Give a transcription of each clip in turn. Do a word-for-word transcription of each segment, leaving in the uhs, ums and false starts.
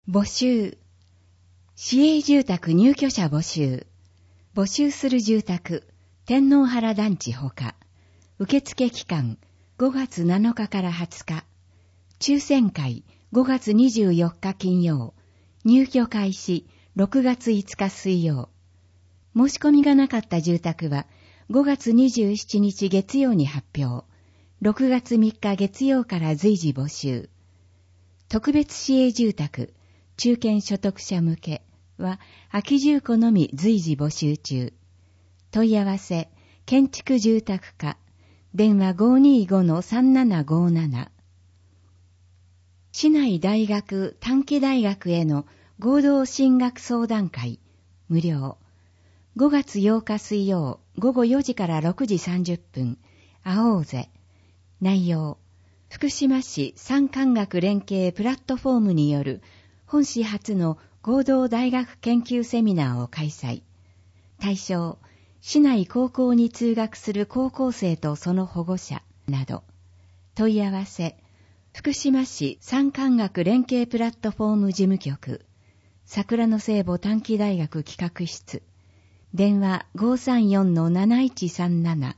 募集。市営住宅入居者募集。募集する住宅、天皇原団地ほか。受付期間、ごがつなのかからはつか。抽選会、ごがつにじゅうよっか金曜。入居開始、ろくがついつか水曜。申し込みがなかった住宅は、ごがつにじゅうしちにち月曜に発表。ろくがつみっか月曜から随時募集。特別市営住宅、中堅所得者向けは、空き住戸のみ随時募集中。問い合わせ、建築住宅課、電話 ごーにーごのさんななごーなな。市内大学短期大学への合同進学相談会、無料。ごがつようか水曜、ごごよじからろくじさんじゅっぷん、会おうぜ。内容、福島市産官学連携プラットフォームによる本市初の合同大学研究セミナーを開催。対象、市内高校に通学する高校生とその保護者など。問い合わせ、福島市産官学連携プラットフォーム事務局、桜の聖母短期大学企画室、電話 ごーさんよんのなないちさんなな。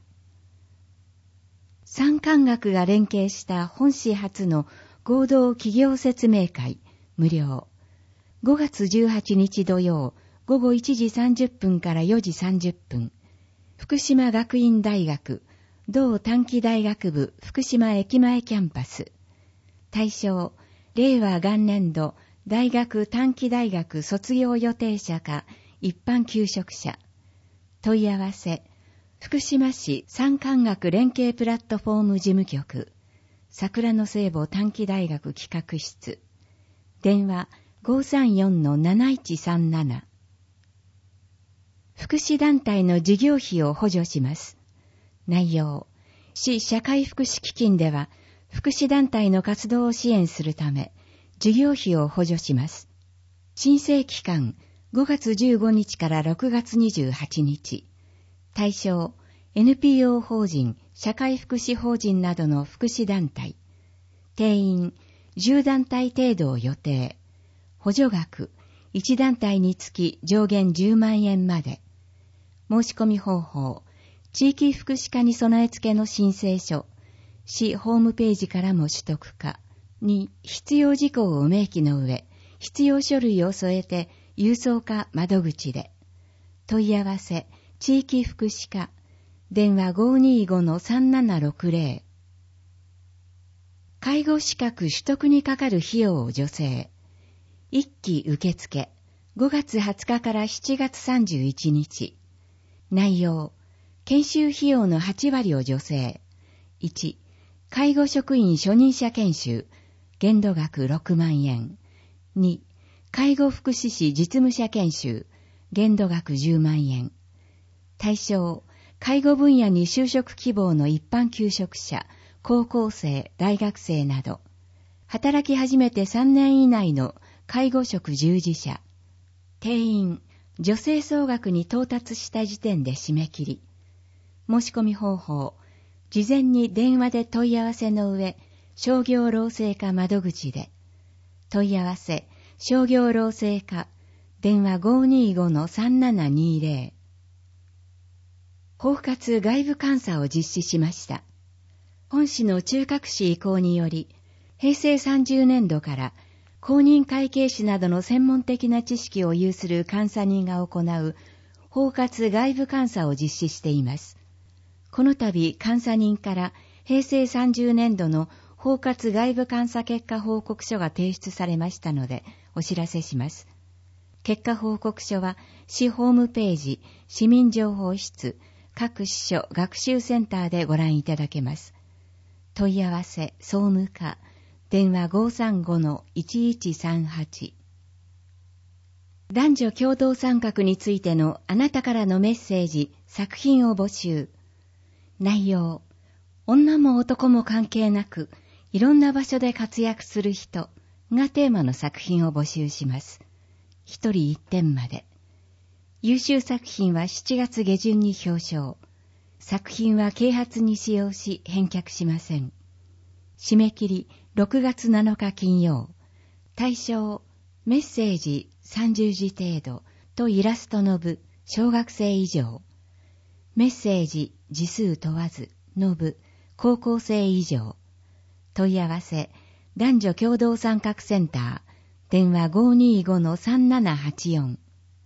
産官学が連携した本市初の合同企業説明会、無料。ごがつじゅうはちにち土曜、ごごいちじさんじゅっぷんからよじさんじゅっぷん。福島学院大学、同短期大学部福島駅前キャンパス。対象、令和元年度大学短期大学卒業予定者か一般求職者。問い合わせ、福島市産官学連携プラットフォーム事務局、桜の聖母短期大学企画室。電話 ごーさんよんのなないちさんなな。福祉団体の事業費を補助します。内容、市社会福祉基金では福祉団体の活動を支援するため事業費を補助します。申請期間ごがつじゅうごにちからろくがつにじゅうはちにち。対象、エヌピーオー 法人、社会福祉法人などの福祉団体。定員じゅうだんたい程度を予定。補助額、いち団体につき上限じゅうまんえんまで。申し込み方法、地域福祉課に備え付けの申請書、市ホームページからも取得可。に、必要事項を明記の上、必要書類を添えて、郵送か窓口で。問い合わせ、地域福祉課、電話 ごーにーごのさんななろくぜろ。介護資格取得にかかる費用を助成。一期受付、ごがつはつかからしちがつさんじゅういちにち。内容、研修費用のはちわりを助成。いち、介護職員初任者研修、限度額ろくまんえん。に、介護福祉士実務者研修、限度額じゅうまんえん。対象、介護分野に就職希望の一般求職者、高校生、大学生など、働き始めてさんねん以内の介護職従事者。定員、助成総額に到達した時点で締め切り。申し込み方法、事前に電話で問い合わせの上、商業労政課窓口で。問い合わせ、商業労政課、電話 ごーにーごのさんななにぜろ。包括外部監査を実施しました。本市の中核市移行により、へいせいさんじゅうねんどから公認会計士などの専門的な知識を有する監査人が行う包括外部監査を実施しています。この度監査人からへいせいさんじゅうねんどの包括外部監査結果報告書が提出されましたのでお知らせします。結果報告書は市ホームページ、市民情報室、各支所学習センターでご覧いただけます。問い合わせ、総務課、電話 ごーさんごのいちいちさんはち。男女共同参画についてのあなたからのメッセージ、作品を募集。内容、女も男も関係なく、いろんな場所で活躍する人がテーマの作品を募集します。一人一点まで。優秀作品はしちがつげじゅんに表彰。作品は啓発に使用し返却しません。締め切りろくがつなのか金曜。対象メッセージさんじゅうじ程度とイラストの部小学生以上。メッセージ字数問わずの部高校生以上。問い合わせ男女共同参画センター電話 ごーにーごのさんななはちよん。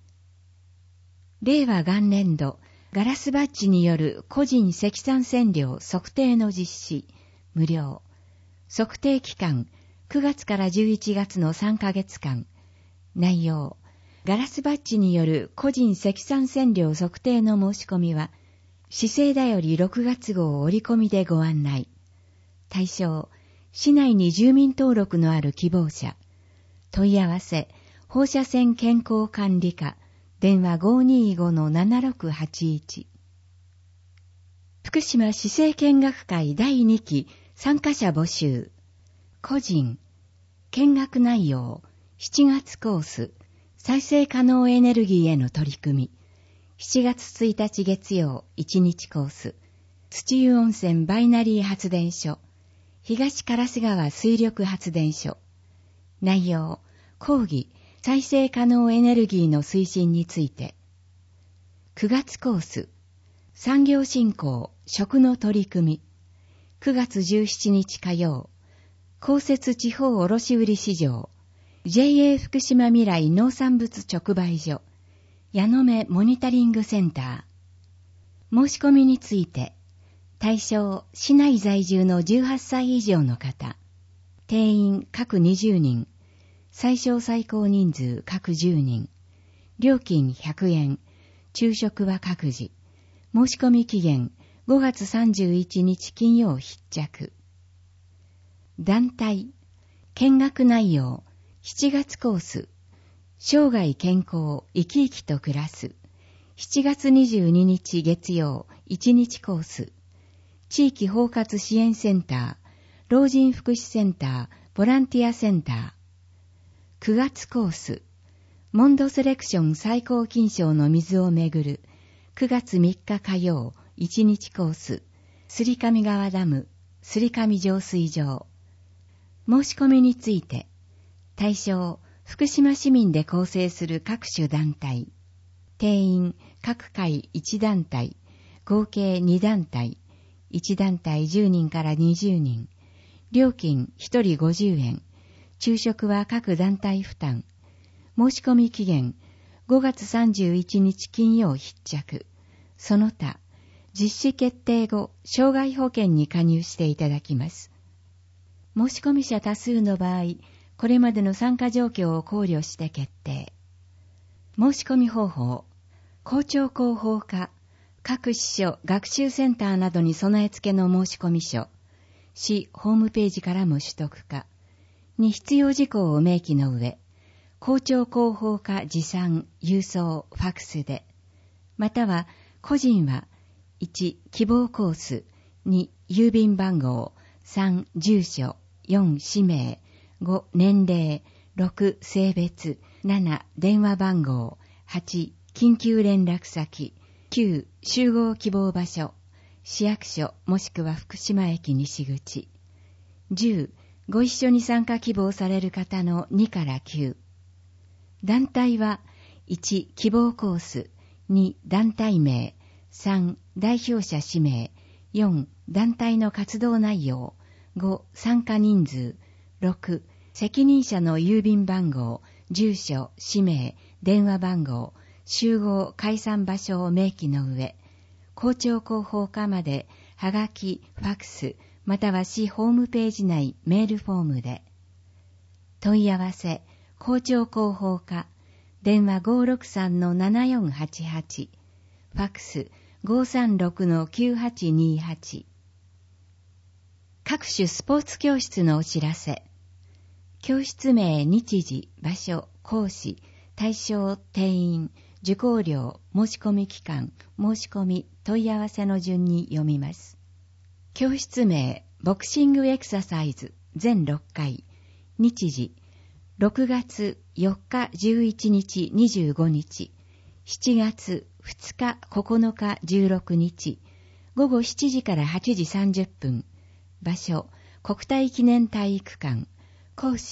令和元年度ガラスバッジによる個人積算線量測定の実施無料。測定期間くがつからじゅういちがつのさんかげつかん。内容ガラスバッジによる個人積算線量測定の申し込みは市政だよりろくがつ号折り込みでご案内。対象市内に住民登録のある希望者。問い合わせ放射線健康管理課電話 ごーにーごのななろくはちいち。福島市政見学会だいにき参加者募集。個人見学内容しちがつコース再生可能エネルギーへの取り組み。しちがつついたち月曜いちにちコース土湯温泉バイナリー発電所東烏川水力発電所。内容講義再生可能エネルギーの推進について。くがつコース産業振興食の取り組み。くがつじゅうしちにち火曜公設地方卸売市場 ジェイエー 福島未来農産物直売所矢野目モニタリングセンター。申し込みについて対象市内在住のじゅうはっさい以上の方。定員各にじゅうにん。最小最高人数各じゅうにん。料金ひゃくえん。昼食は各自。申し込み期限ごがつさんじゅういちにち金曜必着。団体見学内容しちがつコース生涯健康生き生きと暮らすしちがつにじゅうににち月曜いちにちコース地域包括支援センター老人福祉センターボランティアセンター。くがつコースモンドセレクション最高金賞の水をめぐるくがつみっか火曜いちにちコースすりかみ川ダムすりかみ浄水場。申し込みについて対象福島市民で構成する各種団体。定員各会いち団体合計に団体いち団体じゅうにんからにじゅうにん。料金ひとりごじゅうえん。昼食は各団体負担。申し込み期限ごがつさんじゅういちにち金曜必着。その他実施決定後障害保険に加入していただきます。申し込み者多数の場合これまでの参加状況を考慮して決定。申し込み方法校長広報課各支所学習センターなどに備え付けの申し込み書市ホームページからも取得可に必要事項を明記の上校長広報課持参郵送ファクスでまたは個人はいち希望コースに郵便番号さん住所よん氏名ご年齢ろく性別なな電話番号はち緊急連絡先きゅう集合希望場所市役所もしくは福島駅西口じゅうご一緒に参加希望される方のにからきゅう。団体はいち希望コースに団体名さん代表者氏名よん団体の活動内容ご参加人数ろく責任者の郵便番号住所氏名電話番号集合解散場所を明記の上校長広報課まではがきファクスまたは市ホームページ内メールフォームで。問い合わせ校長広報課電話 ごーろくさんのななよんはちはち ファクス ごーさんろくのきゅうはちにはち。各種スポーツ教室のお知らせ。教室名日時場所講師対象定員受講料申し込み期間申し込み問い合わせの順に読みます。教室名ボクシングエクササイズ全ろっかい日時ろくがつよっかじゅういちにちにじゅうごにちしちがつふつかここのかじゅうろくにちごごしちじからはちじさんじゅっぷん場所国体記念体育館講師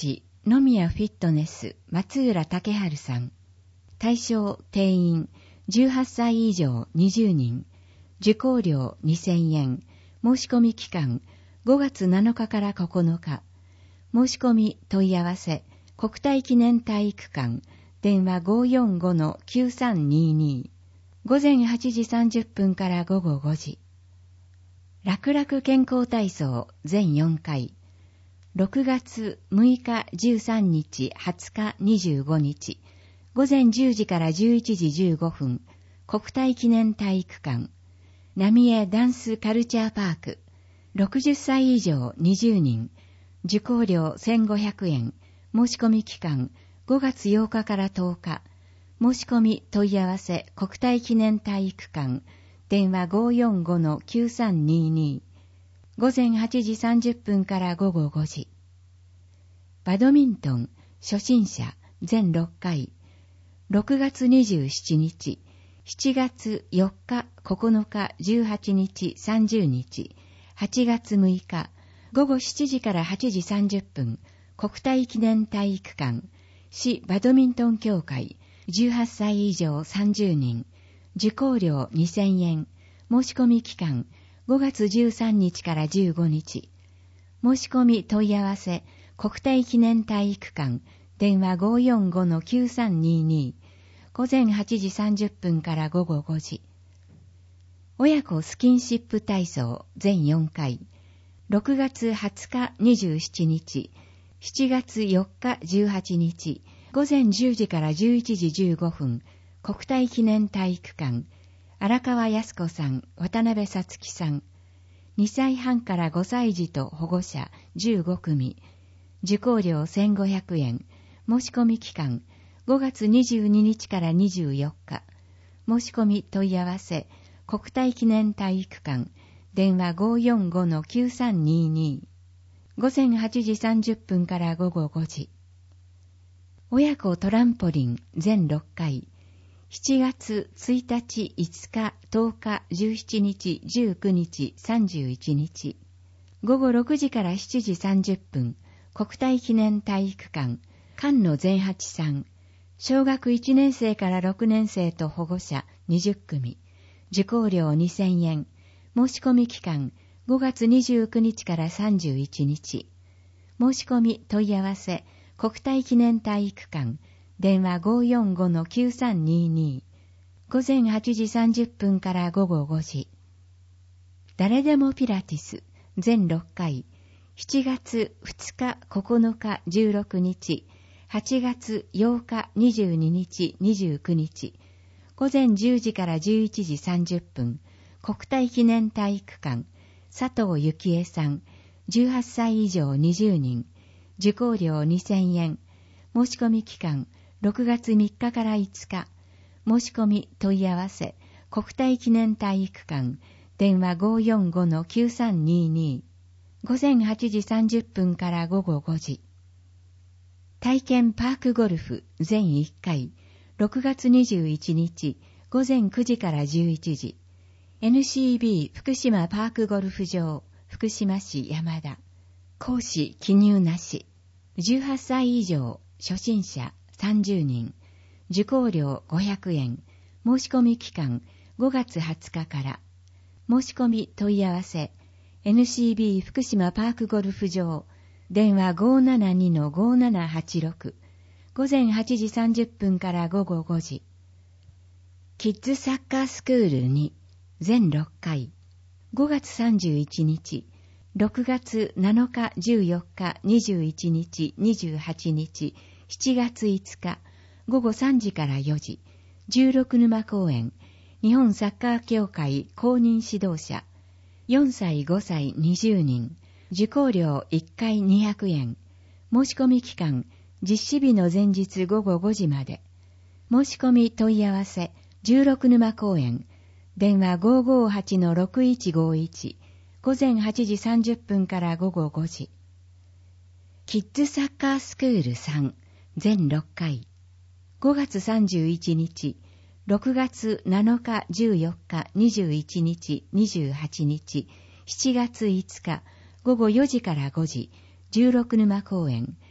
野宮フィットネス松浦武春さん。対象定員じゅうはっさい以上にじゅうにん。受講料にせんえん。申し込み期間ごがつなのかからここのか。申し込み問い合わせ国体記念体育館電話 ごーよんごのきゅうさんにーにー。午前はちじさんじゅっぷんから午後ごじ。楽々健康体操全よんかい。ろくがつむいかじゅうさんにちはつかにじゅうごにち。午前じゅうじからじゅういちじじゅうごふん。国体記念体育館。浪江ダンスカルチャーパーク。ろくじゅっさい以上にじゅうにん。受講料せんごひゃくえん。申し込み期間ごがつようかからとおか。申し込み問い合わせ国体記念体育館電話 ごーよんごのきゅうさんにーにー。午前はちじさんじゅっぷんから午後ごじ。バドミントン初心者全ろっかい。ろくがつにじゅうしちにち、しちがつよっか、ここのか、じゅうはちにち、さんじゅうにち、はちがつむいか、ごごしちじからはちじさんじゅっぷん、国体記念体育館、市バドミントン協会、じゅうはっさい以上さんじゅうにん、受講料にせんえん、申し込み期間、ごがつじゅうさんにちからじゅうごにち、申し込み問い合わせ、国体記念体育館、電話 ごーよんごのきゅうさんにーにー。午前はちじさんじゅっぷんから午後ごじ。親子スキンシップ体操全よんかい。ろくがつはつかにじゅうしちにち、しちがつよっかじゅうはちにち、午前じゅうじからじゅういちじじゅうごふん、国体記念体育館、荒川靖子さん、渡辺さつきさん。にさいはんからごさい児と保護者じゅうごくみ。受講料せんごひゃくえん。申し込み期間ごがつにじゅうににちからにじゅうよっか。申し込み問い合わせ国体記念体育館電話 ごーよんごのきゅうさんにーにー。午前はちじさんじゅっぷんから午後ごじ。親子トランポリン全ろっかい。しちがつついたち、いつか、とおか、じゅうしちにち、じゅうくにち、さんじゅういちにち。ごごろくじからしちじさんじゅっぷん、国体記念体育館、菅野善八さん。小学いちねんせいからろくねんせいと保護者にじゅっくみ。受講料にせんえん。申し込み期間ごがつにじゅうくにちからさんじゅういちにち。申し込み問い合わせ国体記念体育館電話 ごーよんごのきゅうさんにーにー。午前はちじさんじゅっぷんから午後ごじ。誰でもピラティス全ろっかい。しちがつふつか、ここのか、じゅうろくにち、はちがつようか、にじゅうににち、にじゅうくにち。午前じゅうじからじゅういちじさんじゅっぷん、国体記念体育館、佐藤幸恵さん、じゅうはっさい以上にじゅうにん、受講料にせんえん、申し込み期間ろくがつみっかからいつか、申し込み問い合わせ国体記念体育館電話 ごーよんごのきゅうさんにーにー。午前はちじさんじゅっぷんから午後ごじ。体験パークゴルフ全いっかい。ろくがつにじゅういちにち午前くじからじゅういちじ。エヌシービー 福島パークゴルフ場福島市山田。講師記入なし。じゅうはっさい以上初心者さんじゅうにん。受講料ごひゃくえん。申し込み期間ごがつはつかから。申し込み問い合わせエヌシービー 福島パークゴルフ場電話 ごーななにのごーななはちろく。午前はちじさんじゅっぷんから午後ごじ。キッズサッカースクールに全ろっかい。ごがつさんじゅういちにち、ろくがつなのか、じゅうよっか、にじゅういちにち、にじゅうはちにち、しちがついつか、ごごさんじからよじ、じゅうろくぬま公園、日本サッカー協会公認指導者、よんさい、ごさい、にじゅうにん、受講料いっかいにひゃくえん、申し込み期間、実施日の前日ごごごじまで、申し込み問い合わせ、じゅうろくぬま公園、電話 ごーごーはちのろくいちごいち、午前はちじさんじゅっぷんから午後ごじ。キッズサッカースクールさん、全ろっかい。ごがつさんじゅういちにち、ろくがつなのか、じゅうよっか、にじゅういちにち、にじゅうはちにち、しちがついつか、ごごよじからごじ、じゅうろくぬま公園、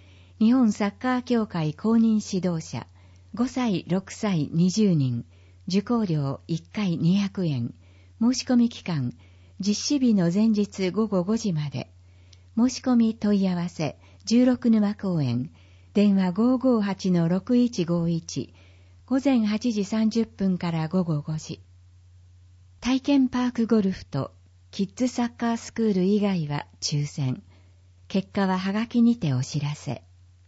日本サッカー協会公認指導者、ごさい、ろくさい、にじゅうにん、受講料いっかいにひゃくえん、申し込み期間、実施日の前日午後ごじまで。申し込み問い合わせ、じゅうろく沼公園、電話 ごーごーはちのろくいちごいち、午前はちじさんじゅっぷんから午後ごじ。体験パークゴルフとキッズサッカースクール以外は抽選。結果ははがきにてお知らせ。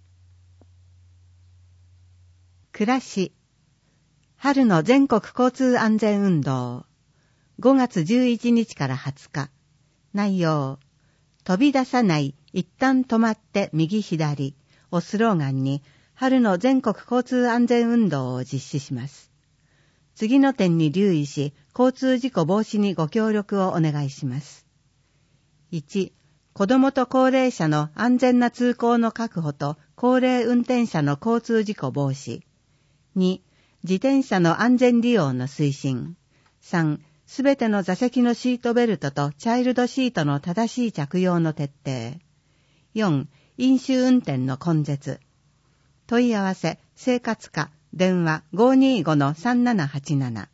暮らし。春の全国交通安全運動。ごがつじゅういちにちからはつか。内容。飛び出さない、一旦止まって右左をスローガンに、春の全国交通安全運動を実施します。次の点に留意し、交通事故防止にご協力をお願いします。いち、子どもと高齢者の安全な通行の確保と高齢運転者の交通事故防止。に、自転車の安全利用の推進。さん、すべての座席のシートベルトとチャイルドシートの正しい着用の徹底。よん、飲酒運転の根絶。問い合わせ、生活課、電話 ごーにーごのさんななはちなな。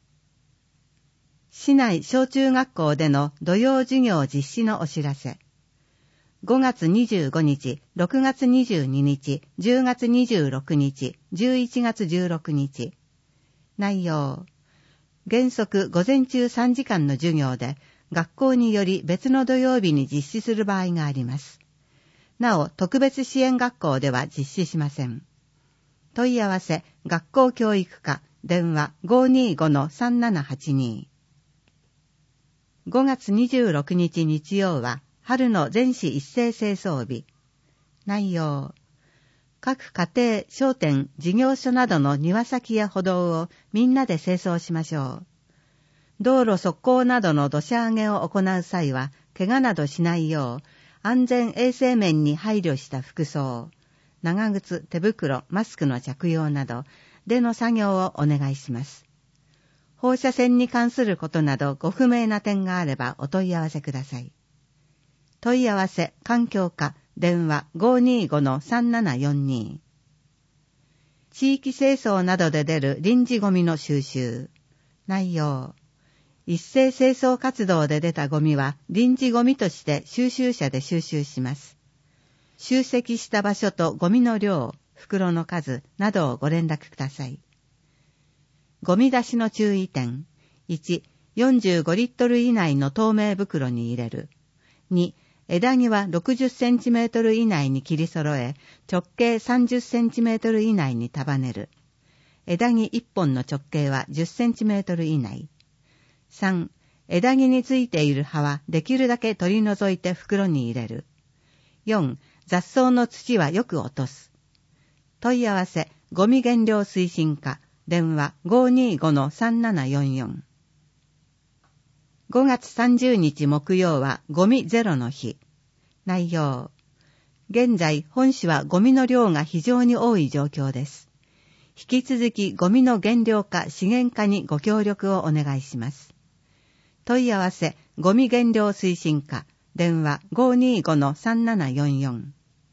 市内小中学校での土曜授業実施のお知らせ。ごがつにじゅうごにち、ろくがつにじゅうににち、じゅうがつにじゅうろくにち、じゅういちがつじゅうろくにち。内容。原則午前中さんじかんの授業で、学校により別の土曜日に実施する場合があります。なお、特別支援学校では実施しません。問い合わせ、学校教育課、電話 ごーにーごのさんななはちに。ごがつにじゅうろくにち日曜は、春の全市一斉清掃日。内容。各家庭、商店、事業所などの庭先や歩道をみんなで清掃しましょう。道路側溝などの土砂上げを行う際は、怪我などしないよう、安全衛生面に配慮した服装、長靴、手袋、マスクの着用などでの作業をお願いします。放射線に関することなどご不明な点があればお問い合わせください。問い合わせ、環境課、電話 ごーにーごのさんななよんに。地域清掃などで出る臨時ゴミの収集。内容。一斉清掃活動で出たゴミは臨時ゴミとして収集車で収集します。集積した場所とゴミの量、袋の数などをご連絡ください。ゴミ出しの注意点。いち、よんじゅうごリットル以内の透明袋に入れる。に、枝木はろくじゅっセンチメートル以内に切り揃え、直径さんじゅっセンチメートル以内に束ねる。枝木いっぽんの直径はじゅっセンチメートル以内。さん、枝木についている葉はできるだけ取り除いて袋に入れる。よん、雑草の土はよく落とす。問い合わせ、ゴミ減量推進課、電話 ごーにーごのさんななよんよん。ごがつさんじゅうにち木曜はゴミゼロの日。内容。現在本市はゴミの量が非常に多い状況です。引き続きゴミの減量化資源化にご協力をお願いします。問い合わせ、ゴミ減量推進課、電話 ごーにーごのさんななよんよん。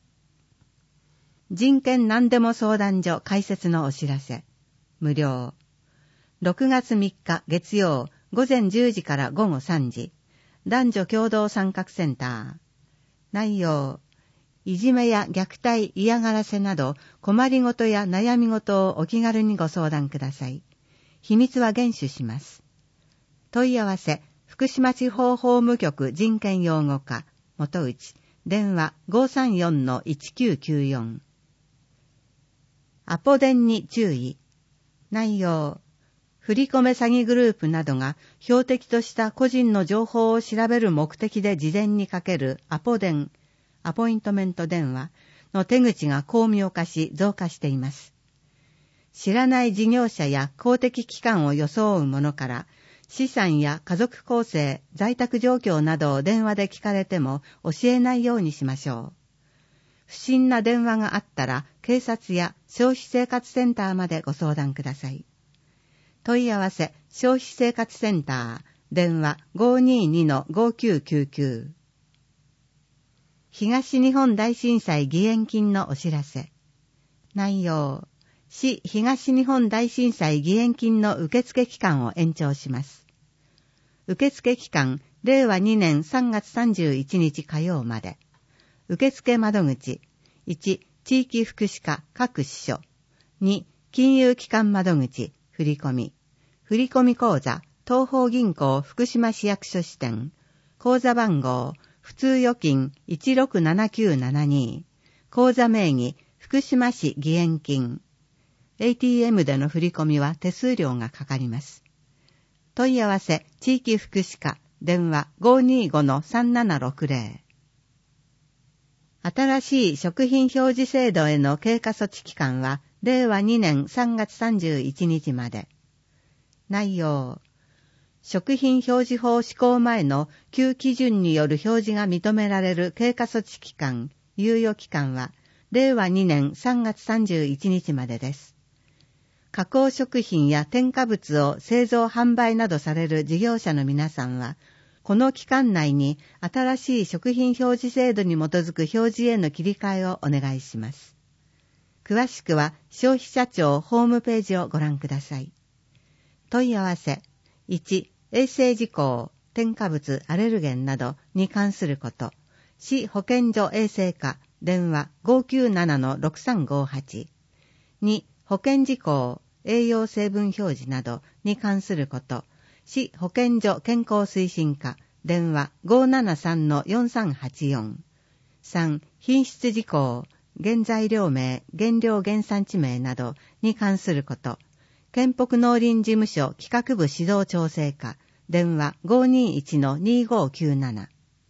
人権何でも相談所開設のお知らせ。無料。ろくがつみっか月曜午前じゅうじから午後さんじ。男女共同参画センター。内容。いじめや虐待、嫌がらせなど困りごとや悩みごとをお気軽にご相談ください。秘密は厳守します。問い合わせ、福島地方法務局人権擁護課、元内、電話 ごーさんよんのいちきゅうきゅうよん。アポ電に注意。内容。振り込め詐欺グループなどが標的とした個人の情報を調べる目的で事前にかけるアポ電、アポイントメント電話の手口が巧妙化し増加しています。知らない事業者や公的機関を装う者から資産や家族構成、在宅状況などを電話で聞かれても教えないようにしましょう。不審な電話があったら警察や消費生活センターまでご相談ください。問い合わせ、消費生活センター、電話 ごーにーにのごーきゅうきゅうきゅう。 東日本大震災義援金のお知らせ。内容、市東日本大震災義援金の受付期間を延長します。受付期間、れいわにねんさんがつさんじゅういちにち火曜まで。受付窓口、いち、地域福祉課各支所。に、金融機関窓口、振込。振込口座、東邦銀行福島市役所支店。口座番号、普通預金いちろくななきゅうななに。口座名義、福島市義援金。エーティーエム での振り込みは手数料がかかります。問い合わせ、地域福祉課、電話 ごーにーごのさんななろくぜろ。新しい食品表示制度への経過措置期間は、れいわにねんさんがつさんじゅういちにちまで。内容、食品表示法施行前の旧基準による表示が認められる経過措置期間、猶予期間は、れいわにねんさんがつさんじゅういちにちまでです。加工食品や添加物を製造販売などされる事業者の皆さんは、この期間内に新しい食品表示制度に基づく表示への切り替えをお願いします。詳しくは消費者庁ホームページをご覧ください。問い合わせ、いち、衛生事項、添加物、アレルゲンなどに関すること、市保健所衛生課、電話 ごーきゅうななのろくさんごはち。に、保健事項、栄養成分表示などに関すること、市保健所健康推進課、電話 ごーななさんのよんさんはちよん。さん、品質事項、原材料名、原料原産地名などに関すること、県北農林事務所企画部指導調整課、電話 ごーにーいちのにーごーきゅうなな。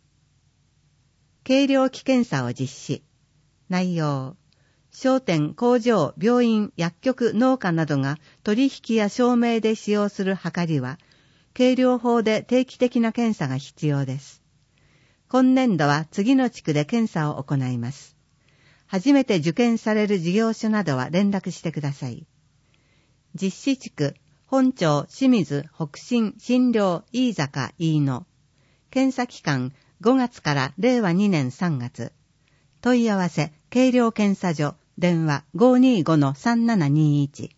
計量器検査を実施。内容、商店、工場、病院、薬局、農家などが取引や証明で使用する量りは、計量法で定期的な検査が必要です。今年度は次の地区で検査を行います。初めて受験される事業所などは連絡してください。実施地区、本町、清水、北新、新寮、飯坂、飯野。検査期間、ごがつかられいわにねんさんがつ。問い合わせ、計量検査所、電話 ごーにーごのさんななにーいち。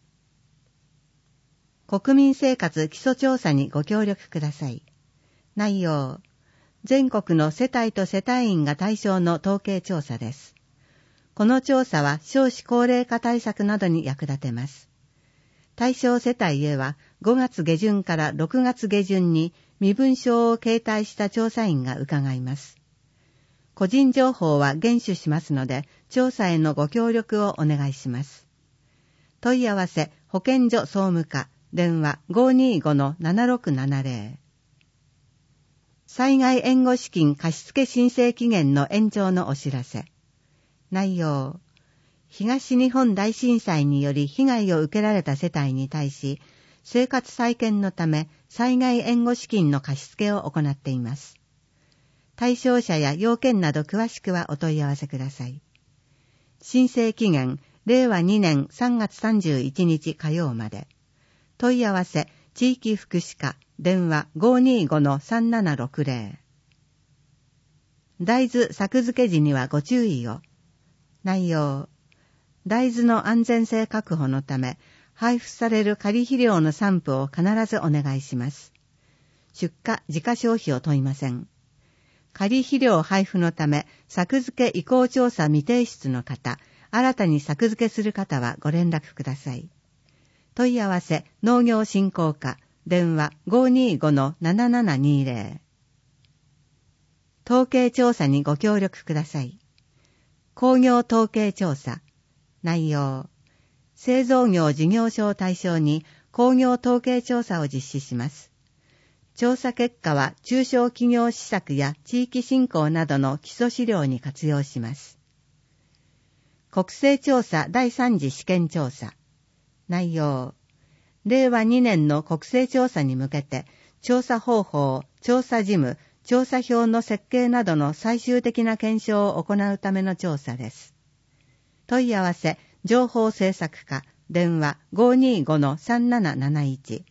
国民生活基礎調査にご協力ください。内容、全国の世帯と世帯員が対象の統計調査です。この調査は少子高齢化対策などに役立てます。対象世帯へはごがつげじゅんからろくがつげじゅんに身分証を携帯した調査員が伺います。個人情報は厳守しますので、調査へのご協力をお願いします。問い合わせ、保健所総務課、電話 ごーにーごのななろくななぜろ。災害援護資金貸付申請期限の延長のお知らせ。内容、東日本大震災により被害を受けられた世帯に対し、生活再建のため災害援護資金の貸付を行っています。対象者や要件など詳しくはお問い合わせください。申請期限、れいわにねんさんがつさんじゅういちにち火曜まで。問い合わせ、地域福祉課、電話 ごーにーごのさんななろくぜろ。大豆作付け時にはご注意を。内容、大豆の安全性確保のため、配布される仮肥料の散布を必ずお願いします。出荷、自家消費を問いません。仮肥料配布のため、作付け意向調査未提出の方、新たに作付けする方はご連絡ください。問い合わせ、農業振興課、電話 ごーにーごのななななにーぜろ。統計調査にご協力ください。工業統計調査。内容、製造業事業所を対象に工業統計調査を実施します。調査結果は中小企業施策や地域振興などの基礎資料に活用します。国勢調査第三次試験調査。内容、れいわにねんの国勢調査に向けて調査方法、調査事務、調査票の設計などの最終的な検証を行うための調査です。問い合わせ、情報政策課、電話 ごーにーごのさんなななないち。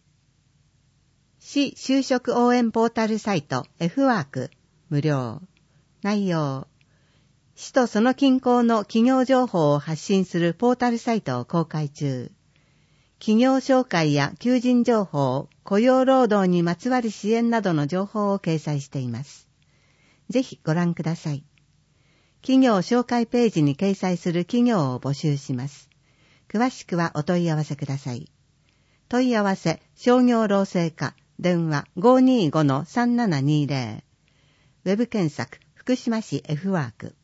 市就職応援ポータルサイト F ワーク無料。内容、 市とその近郊の企業情報を発信するポータルサイトを公開中。企業紹介や求人情報、雇用労働にまつわる支援などの情報を掲載しています。ぜひご覧ください。企業紹介ページに掲載する企業を募集します。詳しくはお問い合わせください。問い合わせ、商業労政課、電話 ごーにーごのさんななにーぜろ。ウェブ検索、福島市 F ワーク。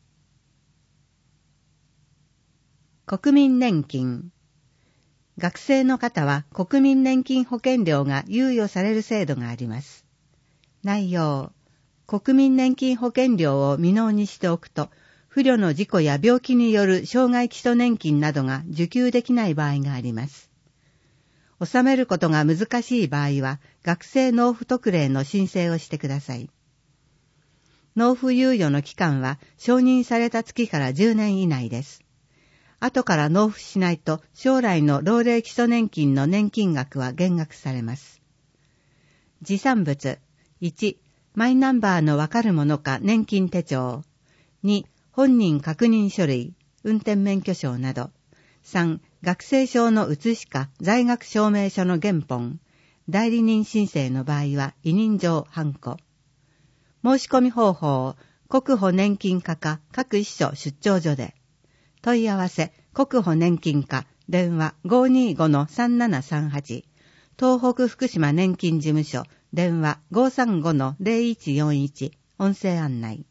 国民年金。学生の方は国民年金保険料が猶予される制度があります。内容。国民年金保険料を未納にしておくと、不慮の事故や病気による障害基礎年金などが受給できない場合があります。納めることが難しい場合は、学生納付特例の申請をしてください。納付猶予の期間は承認された月からじゅうねん以内です。後から納付しないと将来の老齢基礎年金の年金額は減額されます。持参物。いち、マイナンバーのわかるものか年金手帳。に、本人確認書類、運転免許証など。さん、学生証の写しか在学証明書の原本。代理人申請の場合は委任状ハンコ。申し込み方法、国保年金課か各一所出張所で。問い合わせ、国保年金課、電話 ごーにーごのさんななさんはち、東北福島年金事務所、電話 ごーさんごのぜろいちよんいち、音声案内。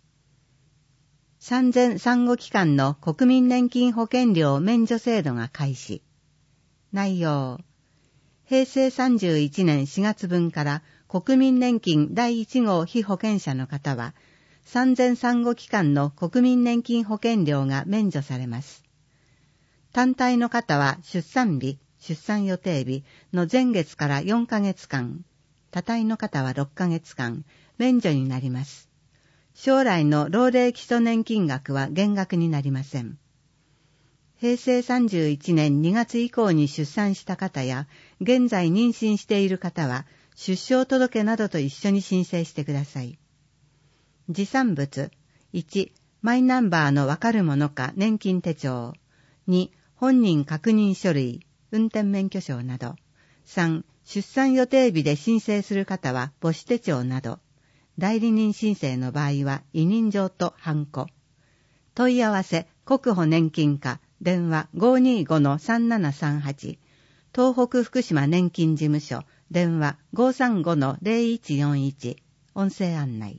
産前産後期間の国民年金保険料免除制度が開始。内容。平成さんじゅういちねんしがつぶんから国民年金だいいち号被保険者の方は、産前産後期間の国民年金保険料が免除されます。単体の方は出産日、出産予定日の前月からよんかげつかん、多体の方はろっかげつかん、免除になります。将来の老齢基礎年金額は減額になりません。平成さんじゅういちねんにがつ以降に出産した方や、現在妊娠している方は、出生届などと一緒に申請してください。持参物。いち、マイナンバーのわかるものか年金手帳。に、本人確認書類、運転免許証など。さん、出産予定日で申請する方は母子手帳など。代理人申請の場合は委任状とハンコ。問い合わせ、国保年金課、電話 ごーにーごのさんななさんはち、東北福島年金事務所、電話 ごーさんごのぜろいちよんいち、音声案内。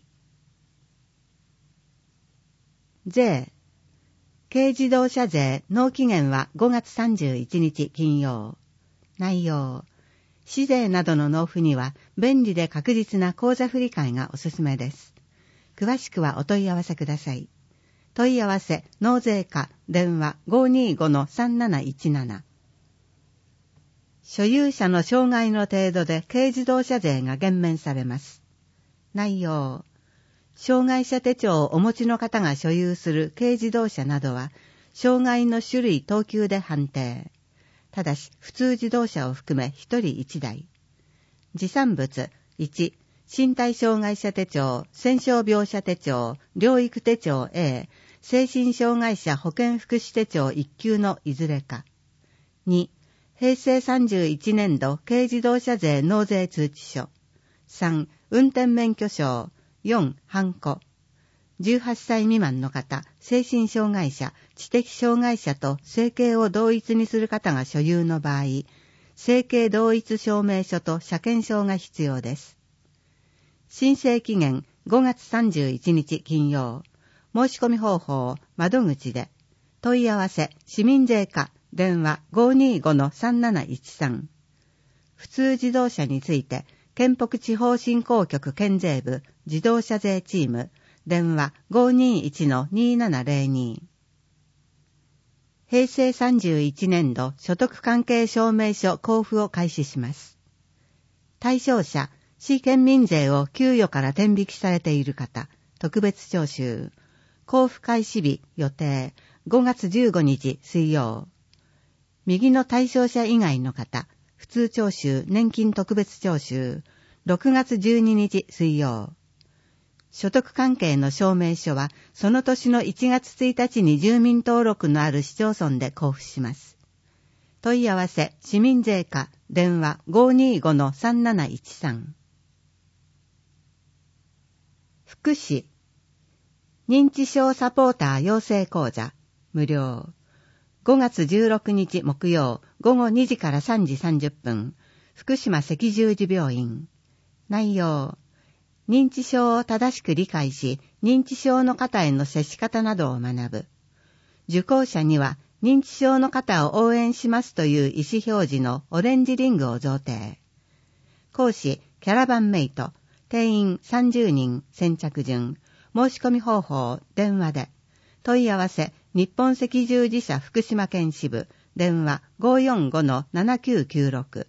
税。軽自動車税納期限はごがつさんじゅういちにち金曜。内容。市税などの納付には便利で確実な口座振替がおすすめです。詳しくはお問い合わせください。問い合わせ、納税課、電話 ごーにーごのさんなないちなな。所有者の障害の程度で軽自動車税が減免されます。内容。障害者手帳をお持ちの方が所有する軽自動車などは、障害の種類等級で判定。ただし、普通自動車を含めひとりいちだい。持参物。いち、身体障害者手帳、戦傷病者手帳、療育手帳 A、精神障害者保健福祉手帳いっきゅうのいずれか。に、平成さんじゅういちねんど軽自動車税納税通知書。さん、運転免許証。よん、ハンコ。じゅうはっさい未満の方、精神障害者、知的障害者と生計を同一にする方が所有の場合、生計同一証明書と車検証が必要です。申請期限ごがつさんじゅういちにち金曜。申し込み方法、窓口で。問い合わせ、市民税課、電話 ごーにーごのさんなないちさん。普通自動車について、県北地方振興局県税部自動車税チーム電話 ごーにーいちのにーななぜろに。平成さんじゅういちねんど所得関係証明書交付を開始します。対象者、市県民税を給与から転引きされている方、特別徴収。交付開始日予定ごがつじゅうごにち水曜。右の対象者以外の方、普通徴収、年金特別徴収、ろくがつじゅうににち水曜。 所得関係の証明書は、その年のいちがつついたちに住民登録のある市町村で交付します。問い合わせ、市民税課、電話 ごーにーごのさんなないちさん。福祉。認知症サポーター養成講座、無料。ごがつじゅうろくにち木曜、ごごにじからさんじさんじゅっぷん、福島赤十字病院。内容。認知症を正しく理解し、認知症の方への接し方などを学ぶ。受講者には、認知症の方を応援しますという意思表示のオレンジリングを贈呈。講師、キャラバンメイト、定員さんじゅうにん、先着順。申し込み方法、電話で。問い合わせ、日本赤十字社福島県支部、電話 ごーよんごのななきゅうきゅうろく。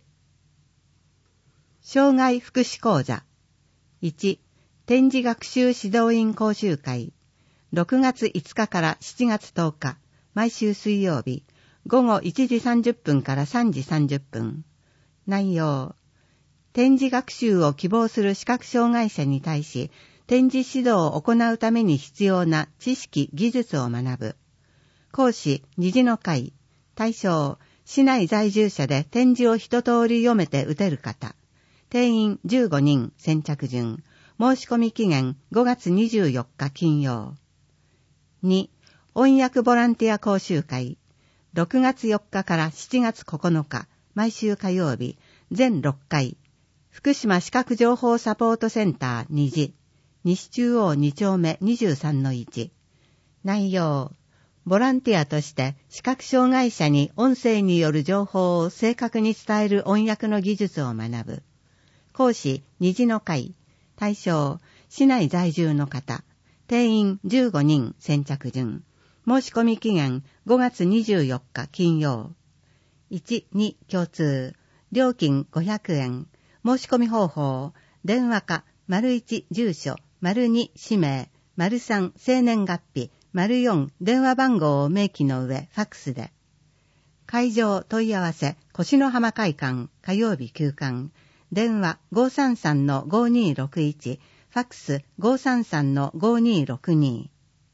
障害福祉講座。いち、展示学習指導員講習会。ろくがついつかからしちがつとおか、毎週水曜日、ごごいちじさんじゅっぷんからさんじさんじゅっぷん。内容。展示学習を希望する視覚障害者に対し、展示指導を行うために必要な知識・技術を学ぶ。講師、虹の会。対象、市内在住者で展示を一通り読めて打てる方。定員じゅうごにん、先着順。申し込み期限ごがつにじゅうよっか金曜。に、音訳ボランティア講習会。ろくがつよっかからしちがつここのか、毎週火曜日、全ろっかい。福島視覚情報サポートセンター虹。西中央にちょうめ にじゅうさんのいち。内容。ボランティアとして視覚障害者に音声による情報を正確に伝える音訳の技術を学ぶ。講師、虹の会。対象、市内在住の方。定員じゅうごにん、先着順。申し込み期限ごがつにじゅうよっか金曜。いち、に共通。料金ごひゃくえん。申し込み方法。電話か、丸いち住所、丸に氏名、丸さん生年月日、丸よん電話番号を明記の上、ファックスで。会場問い合わせ、越野浜会館、火曜日休館。電話 ごーさんさんのごーにーろくいち、ファックス ごーさんさんのごーにーろくに。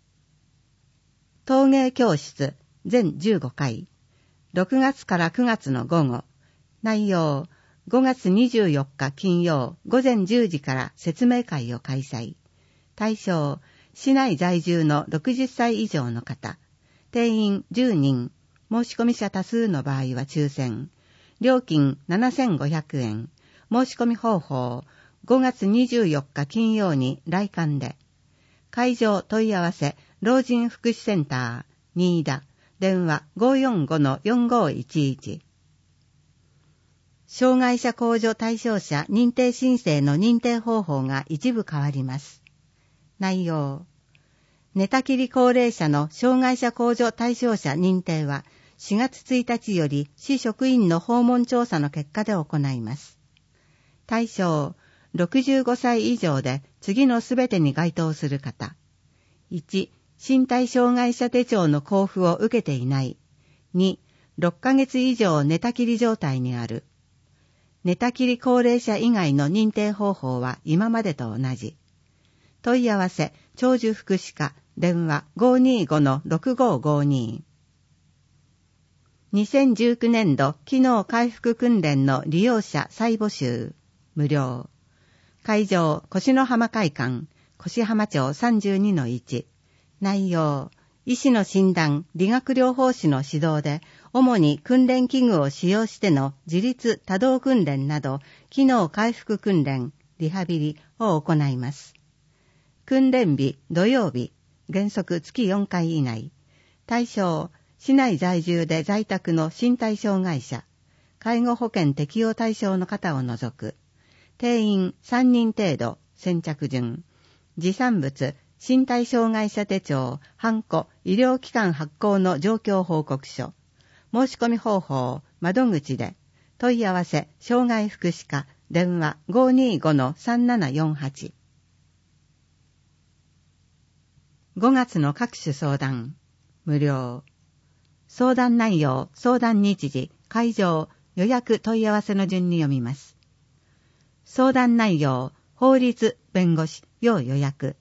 陶芸教室、全じゅうごかい。ろくがつからくがつの午後。内容、ごがつにじゅうよっか金曜ごぜんじゅうじから説明会を開催。対象、市内在住のろくじゅっさい以上の方。定員じゅうにん。申し込み者多数の場合は抽選。料金ななせんごひゃくえん。申し込み方法、ごがつにじゅうよっか金曜に来館で。会場問い合わせ、老人福祉センター、新田、電話 ごーよんごのよんごいちいち。障害者控除対象者認定申請の認定方法が一部変わります。内容。寝たきり高齢者の障害者控除対象者認定はしがつついたちより市職員の訪問調査の結果で行います。対象、ろくじゅうごさい以上で次のすべてに該当する方。いち、身体障害者手帳の交付を受けていない。に、ろっかげつ以上寝たきり状態にある。寝たきり高齢者以外の認定方法は今までと同じ。問い合わせ、長寿福祉課、電話 ごーにーごのろくごーごーに。にせんじゅうきゅうねんど機能回復訓練の利用者再募集。無料。会場、越野浜会館、越浜町 さんじゅうにのいち。内容、医師の診断、理学療法士の指導で、主に訓練器具を使用しての自立多動訓練など、機能回復訓練、リハビリを行います。訓練日、土曜日、原則月よんかい以内。対象、市内在住で在宅の身体障害者、介護保険適用対象の方を除く。定員さんにん程度、先着順。持参物、身体障害者手帳、ハンコ、医療機関発行の状況報告書。申し込み方法、窓口で。問い合わせ、障害福祉課、電話 ごーにーごのさんななよんはち。ごがつの各種相談、無料。相談内容、相談日時、会場、予約問い合わせの順に読みます。相談内容、法律、弁護士、要予約。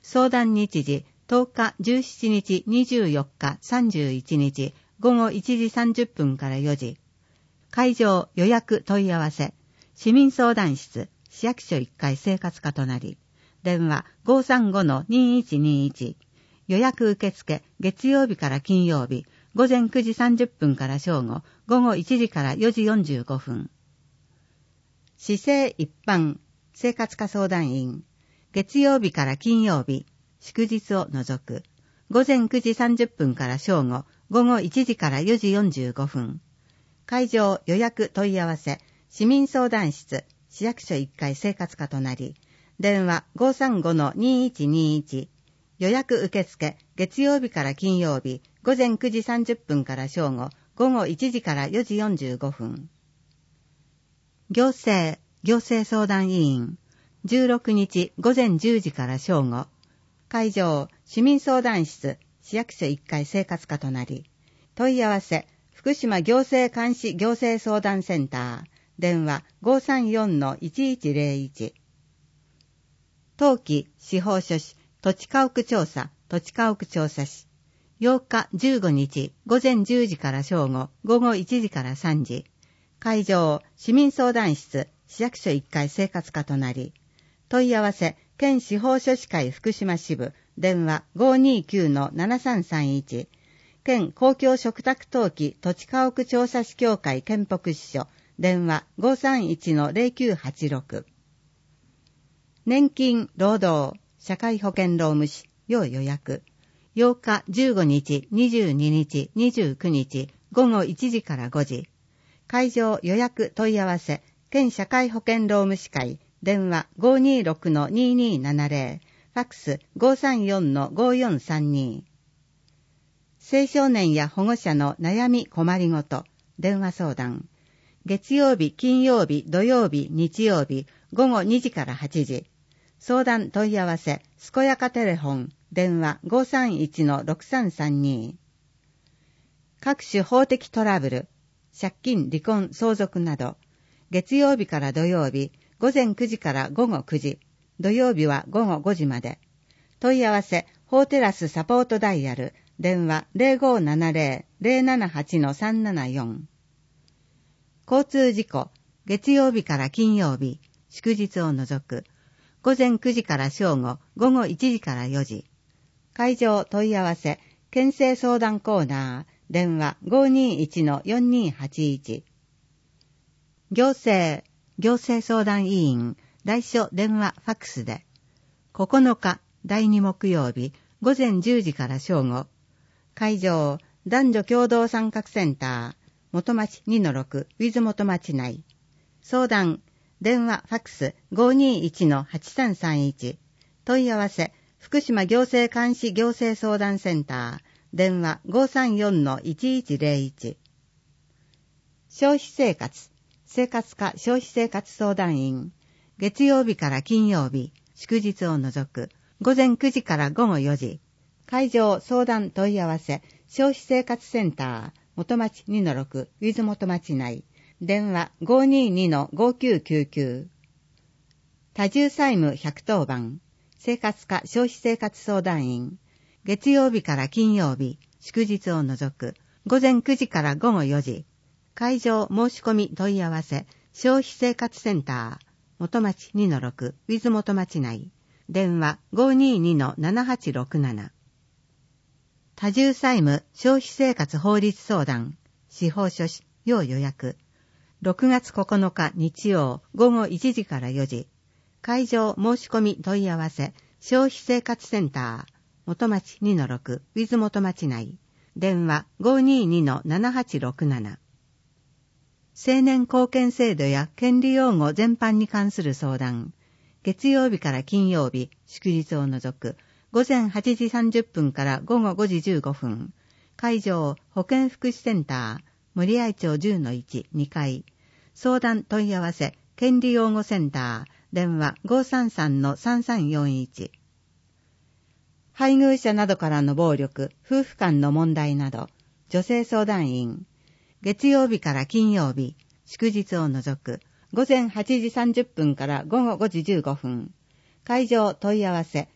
相談日時とおか、じゅうしちにち、にじゅうよっか、さんじゅういちにち、ごごいちじさんじゅっぷんからよじ。会場予約問い合わせ、市民相談室、市役所いっかい生活課となり、電話 ごーさんごのにーいちにーいち、予約受付、月曜日から金曜日、午前くじさんじゅっぷんから正午、午後いちじからよじよんじゅうごふん。市政一般、生活課相談員、月曜日から金曜日、祝日を除く、午前くじさんじゅっぷんから正午、午後いちじからよじよんじゅうごふん。会場予約問い合わせ、市民相談室、市役所いっかい生活課となり、電話 ごーさんごのにーいちにーいち、予約受付、月曜日から金曜日、午前くじさんじゅっぷんから正午、午後いちじからよじよんじゅうごふん。行政、行政相談委員、じゅうろくにち午前じゅうじから正午、会場、市民相談室、市役所いっかい生活課となり、問い合わせ、福島行政監視行政相談センター、電話 ごーさんよんのいちいちゼロいち。登記、司法書士、土地家屋調査、土地家屋調査士。ようかじゅうごにち午前じゅうじから正午、午後いちじからさんじ。会場、市民相談室、市役所いっかい生活課となり、問い合わせ、県司法書士会福島支部、電話 ごーにーきゅうのななさんさんいち、県公共嘱託登記土地家屋調査士協会県北支所、電話 ごーさんいちのゼロきゅうはちろく。年金、労働、社会保険労務士、要予約。ようかじゅうごにち、にじゅうににち、にじゅうくにち、午後いちじからごじ。会場予約問い合わせ、県社会保険労務士会、電話 ごーにーろくのにーにーななゼロ、ファックス ごーさんよんのごーよんさんに。青少年や保護者の悩み困りごと、電話相談。月曜日、金曜日、土曜日、日曜日、午後にじからはちじ。相談問い合わせ、すこやかテレフォン、電話 ごーさんいちのろくさんさんに。各種法的トラブル、借金、離婚、相続など、月曜日から土曜日、午前くじから午後くじ、土曜日は午後ごじまで。問い合わせ、法テラスサポートダイヤル、電話 ゼロごーななゼロ ゼロななはちのさんななよん。交通事故、月曜日から金曜日、祝日を除く、午前くじから正午、午後いちじからよじ。会場問い合わせ、県政相談コーナー、電話 ごーにーいちのよんにーはちいち。行政、行政相談委員、来所電話ファックスで、ここのかだいに木曜日、午前じゅうじから正午。会場、男女共同参画センター、元町 にのろく、ウィズ元町内。相談、電話ファックス ごーにーいちのはちさんさんいち。問い合わせ、福島行政監視行政相談センター、電話 ごーさんよんのいちいちゼロいち。消費生活、生活課消費生活相談員、月曜日から金曜日、祝日を除く、午前くじから午後よじ。会場相談問い合わせ、消費生活センター、元町 にのろく、ウィズ元町内。電話 ごーにーにのごーきゅうきゅうきゅう。多重債務ひゃくとおばん、生活課消費生活相談員。月曜日から金曜日、祝日を除く、午前くじから午後よじ。会場申し込み問い合わせ、消費生活センター、元町 にのろく、ウィズ元町内。電話 ごーにーにのななはちろくなな。多重債務消費生活法律相談、司法書士、要予約。ろくがつここのか日曜午後いちじからよじ。会場申し込み問い合わせ、消費生活センター、元町 にのろく、ウィズ元町内。電話 ごーにーにのななはちろくなな。青年貢献制度や権利擁護全般に関する相談。月曜日から金曜日、祝日を除く、午前はちじさんじゅっぷんから午後ごじじゅうごふん。会場、保健福祉センター、森合町 じゅうのいち、にかい。相談問い合わせ、権利擁護センター、電話 ごーさんさんのさんさんよんいち。配偶者などからの暴力、夫婦間の問題など、女性相談員。月曜日から金曜日、祝日を除く、午前はちじさんじゅっぷんから午後ごじじゅうごふん。会場問い合わせ、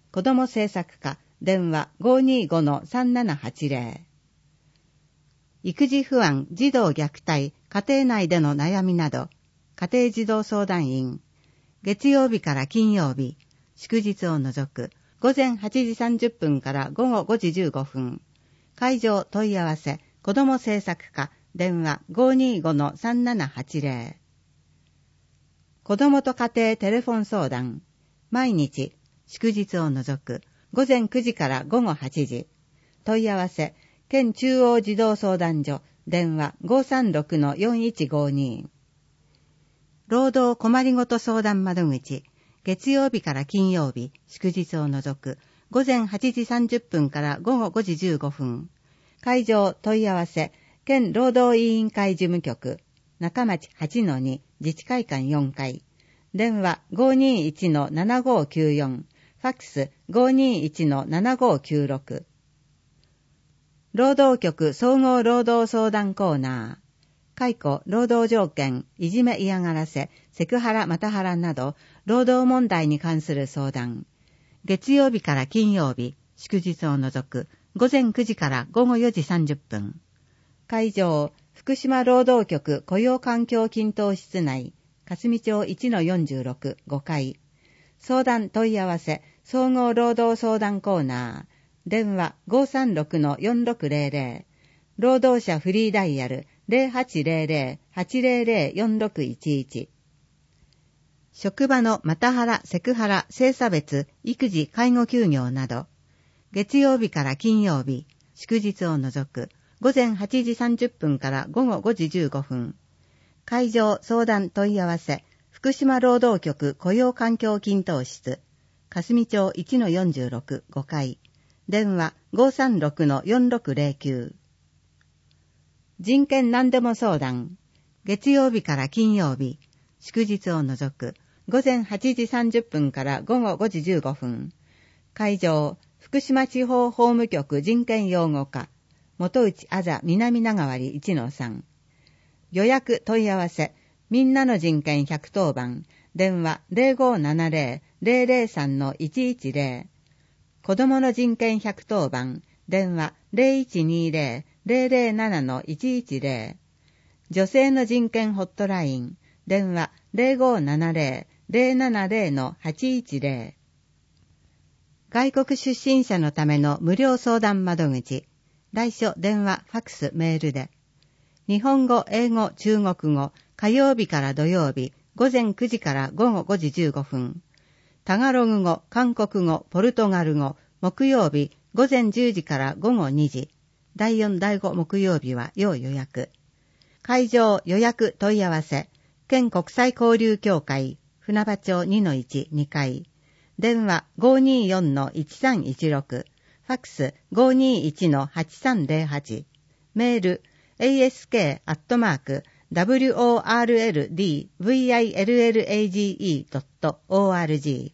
子ども政策課電話 ごーにーごのさんななはちぜろ。育児不安、児童虐待、家庭内での悩みなど、家庭児童相談員、月曜日から金曜日、祝日を除く、午前はちじさんじゅっぷんから午後ごじじゅうごふん、会場問い合わせ、子ども政策課、電話 ごーにーごのさんななはちぜろ。子どもと家庭テレフォン相談、毎日、祝日を除く、午前くじから午後はちじ、問い合わせ、県中央児童相談所、電話 ごーさんろくのよんいちごに。労働困りごと相談窓口、月曜日から金曜日、祝日を除く、午前はちじさんじゅっぷんから午後ごじじゅうごふん。会場問い合わせ、県労働委員会事務局、中町 はちのに 自治会館よんかい。電話 ごーにーいちのななごーきゅうよん。ファックス ごーにーいちのななごーきゅうろく。労働局総合労働相談コーナー。解雇、労働条件、いじめ嫌がらせ、セクハラ、マタハラなど、労働問題に関する相談。月曜日から金曜日、祝日を除く、午前くじから午後よじさんじゅっぷん。会場、福島労働局雇用環境均等室内、霞町 いちのよんじゅうろく ごかい。相談問い合わせ、総合労働相談コーナー。電話 ごーさんろくのよんろくぜろぜろ。労働者フリーダイヤル ゼロはちゼロゼロ はちゼロゼロ よんろくいちいち。職場のマタハラ、セクハラ、性差別、育児、介護休業など、月曜日から金曜日、祝日を除く、午前はちじさんじゅっぷんから午後ごじじゅうごふん。会場相談問い合わせ、福島労働局雇用環境均等室、霞町 いちのよんじゅうろく ごかい。電話 ごーさんろくのよんろくゼロきゅう。人権何でも相談。月曜日から金曜日、祝日を除く、午前はちじさんじゅっぷんから午後ごじじゅうごふん。会場、福島地方法務局人権擁護課、元内あざ南長割 いちのさん。予約問い合わせ、みんなの人権ひゃくとおばん、電話 ゼロごーななゼロ ゼロゼロさんのいちいちゼロ。子どもの人権ひゃくとおばん、電話 ゼロいちにゼロ ゼロゼロななのいちいちゼロ。女性の人権ホットライン、電話 ゼロごーななゼロ ゼロななゼロのはちいちゼロ。外国出身者のための無料相談窓口、来所電話、ファックス、メールで。日本語、英語、中国語、火曜日から土曜日、午前くじから午後ごじじゅうごふん。タガログ語、韓国語、ポルトガル語、木曜日、午前じゅうじから午後にじ。だいよん、だいご木曜日は要予約。会場予約問い合わせ、県国際交流協会、船場町 にのいち、にかい。電話 ごーにーよんのいちさんいちろく。ファックス ごーにーいちのはちさんゼロはち。メール エーエスケー アットマーク ダブリューオーアールエルディーブイアイエルエルエージーイー ドット オーアールジー。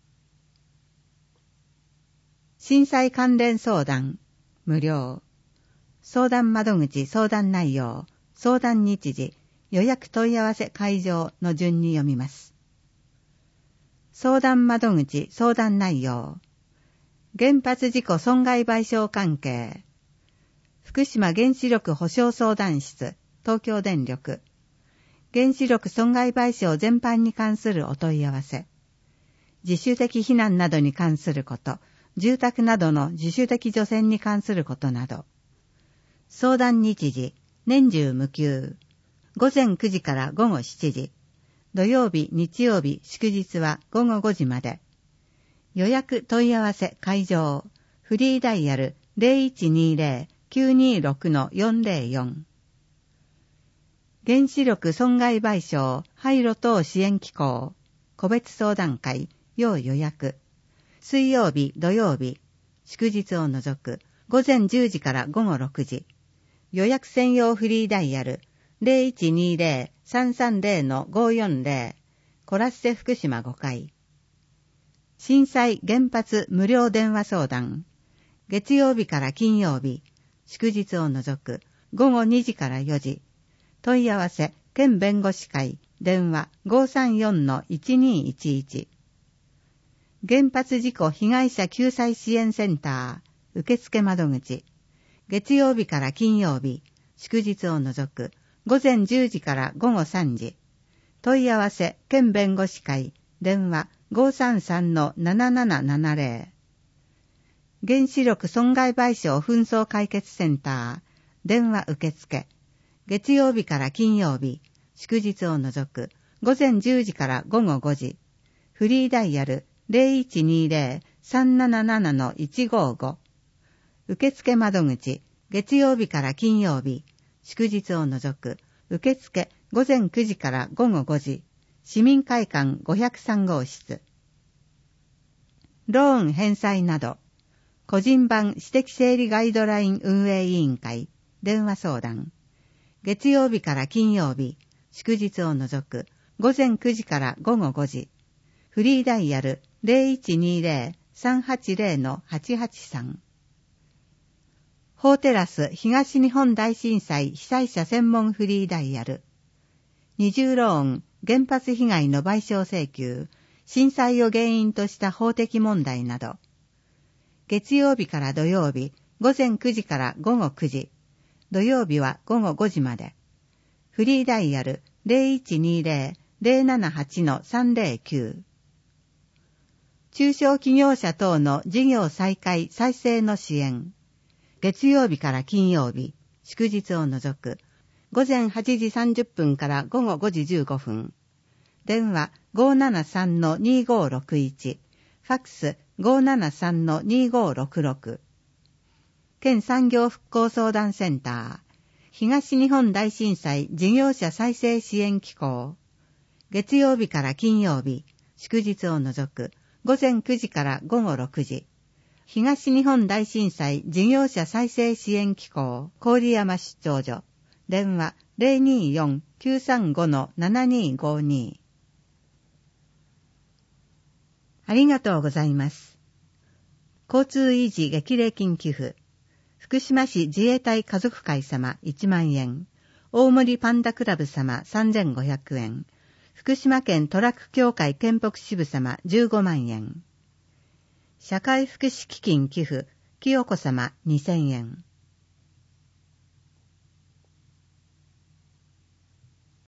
震災関連相談、無料。相談窓口相談内容、相談日時、予約問い合わせ会場の順に読みます。相談窓口相談内容。原発事故損害賠償関係。福島原子力保障相談室、東京電力。原子力損害賠償全般に関するお問い合わせ。自主的避難などに関すること、住宅などの自主的除染に関することなど。相談日時、年中無休。午前くじから午後しちじ。土曜日、日曜日、祝日は午後ごじまで。予約問い合わせ会場。フリーダイヤル ゼロいちにゼロ きゅうにろくのよんゼロよん。原子力損害賠償廃炉等支援機構。個別相談会、要予約。水曜日、土曜日、祝日を除く、午前じゅうじから午後ろくじ。予約専用フリーダイヤル ゼロいちにゼロ さんさんゼロのごよんゼロ。コラッセ福島ごかい。震災原発無料電話相談。月曜日から金曜日、祝日を除く、午後にじからよじ。問い合わせ、県弁護士会、電話 ごーさんよんのいちにいちいち。 原発事故被害者救済支援センター受付窓口、月曜日から金曜日、祝日を除く午前じゅうじから午後さんじ、問い合わせ県弁護士会、電話 ごーさんさんのななななななぜろ、原子力損害賠償紛争解決センター電話受付、月曜日から金曜日、祝日を除く午前じゅうじから午後ごじ、フリーダイヤル ゼロいちにゼロ さんななななのいちごご、受付窓口、月曜日から金曜日、祝日を除く受付午前くじから午後ごじ、市民会館ごひゃくさん号室。ローン返済など、個人版私的整理ガイドライン運営委員会、電話相談。月曜日から金曜日、祝日を除く午前くじから午後ごじ、フリーダイヤル ゼロいちにゼロ さんはちゼロのはちはちさん。法テラス東日本大震災被災者専門フリーダイヤル。二重ローン、原発被害の賠償請求、震災を原因とした法的問題など。月曜日から土曜日、午前くじから午後くじ、土曜日は午後ごじまで。フリーダイヤル ゼロいちにゼロ ゼロななはちのさんゼロきゅう。中小企業者等の事業再開再生の支援。月曜日から金曜日、祝日を除く、午前はちじさんじゅっぷんから午後ごじじゅうごふん。電話 ごーななさんのにごーろくいち、ファックス ごーななさんのにごーろくろく。県産業復興相談センター、東日本大震災事業者再生支援機構。月曜日から金曜日、祝日を除く、午前くじから午後ろくじ。東日本大震災事業者再生支援機構郡山出張所、電話 ゼロにーよん きゅうさんごのななにーごに。ありがとうございます。交通維持激励金寄付、福島市自衛隊家族会様いちまんえん、大森パンダクラブ様さんぜんごひゃくえん、福島県トラック協会県北支部様じゅうごまんえん、社会福祉基金寄付、清子様にせんえん。